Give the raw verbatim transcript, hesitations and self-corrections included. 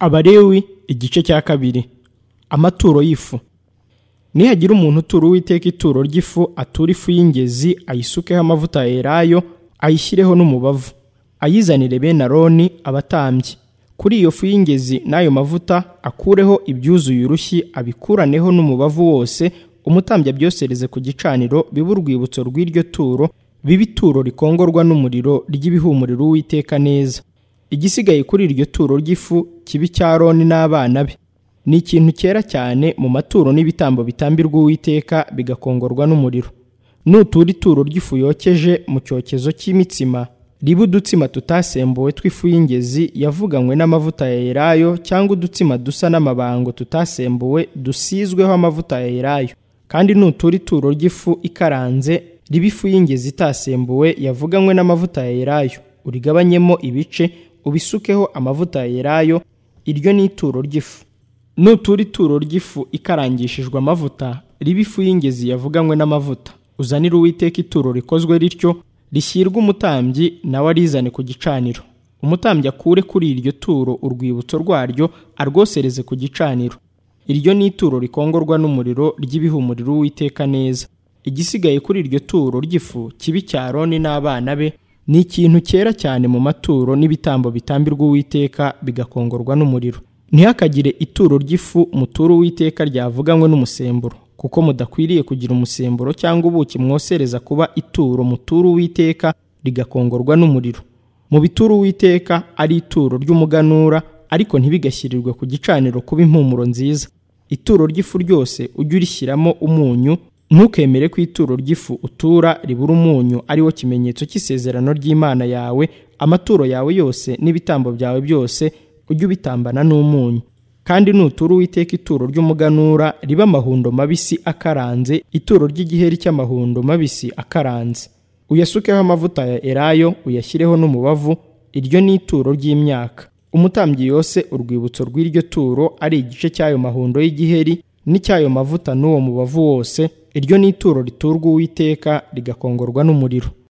Abalewi igice cya kabiri. Amaturo y'ifu. Nihagira umuntu utura Uwiteka ituro ry'ifu, atura ifu y'ingezi, ayisukeho amavuta ya elayo, ayishyireho n'umubavu, ayizanire bene Aroni abatambyi. Kuri iyo fu y'ingezi n'ayo mavuta akureho ibyuzuye urushyi, abikuraneho n'umubavu wose, umutambyi abyosereze ku gicaniro, bibe urwibutso rw'iryo turo, bibe ituro rikongorwa n'umuriro ry'ibihumurira Uwiteka neza. Igisigaye kuri iryo turo ry'ifu kibi cya Aroni n'abana be. Ni ikintu cyera cyane mu maturo n'ibitambo bitambirwa Uwiteka, bigakongorwa n'umuriro. Nutura ituro ry'ifu yokeje mu cyokezo cy'imitsima, ribe udutsima tutasembuwe tw'ifu y'ingezi yavuganywe n'amavuta ya elayo, cyangwa udutsima dusa n'amabango tutasembuwe dusizweho amavuta ya elayo. Kandi nutura ituro ry'ifu ikaranze, ribe ifu y'ingezi itasembuwe yavuganywe n'amavuta ya elayo, urigabanyemo ibice, ubisukeho amavuta ya elayo, iryo ni ituro ry'ifu. Nutura ituro ry'ifu ikarangishijwe amavuta, ribe ifu y'ingezi yavuganywe n'amavuta, uzanire Uwiteka ituro rikozwe rityo, rishyirwe umutambyi, nawe arizane ku gicaniro. Umutambyi akure kuri iryo turo urwibutso rwaryo, arwosereze ku gicaniro. Iryo ni ituro rikongorwa n'umuriro ry'ibihumurira Uwiteka neza. Igisigaye kuri iryo turo ry'ifu kibi cya Aroni n'abana be, ni ikintu cyera cyane mu maturo n'ibitambo bitambirwa Uwiteka, bigakongorwa n'umuriro. Ntihakagire ituro ry'ifu mutura Uwiteka ryavuganywe n'umusemburo, kuko mudakwiriye kugira umusemburo cyangwa ubuki mwosereza kuba ituro mutura Uwiteka, rigakongorwa n'umuriro. Mu bituro Uwiteka ari ituro ry'umuganura, ariko ntibigashyirirwe ku gicaniro kuba impumuro nziza. Ituro ry'ifu ryose ujye urishyiramo umunyu, ntukemere ko ituro ry'ifu utura ribura umunyu ari wo kimenyetso cy'isezerano ry'Imana yawe. Amaturo yawe yose n'ibitambo byawe byose ujye ubitambana n'umunyu. Kandi nutura Uwiteka ituro ry'umuganura, riba amahundo mabisi akaranze, ituro ry'igiheri cy'amahundo mabisi akaranze. Uyasukeho amavuta ya elayo, uyashyireho n'umubavu, iryo ni ituro ry'imyaka. Umutambyi yose urwibutso rw'iryo turo ari igice cy'ayo mahundo y'igiheri n'icy'ayo mavuta n'uwo mubavu wose, iryo ni ituro riturwa Uwiteka, rigakongorwa n'umuriro.